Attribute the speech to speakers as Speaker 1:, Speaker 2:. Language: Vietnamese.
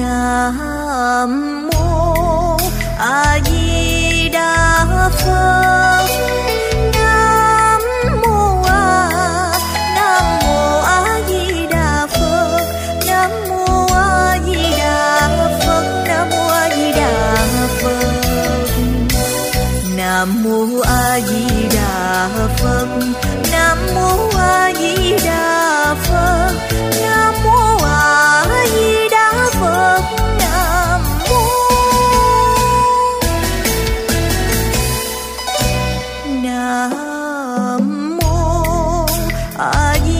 Speaker 1: Nam mô A Di Đà Phật. Nam mô A Di Đà Phật. Nam mô A Di Đà Phật. Nam mô A Di Đà Phật. Nam mô A Di Đà Phật. Nam mô A Di Đà Phật. Nam mô A Di Đà Phật. Nam mô A Di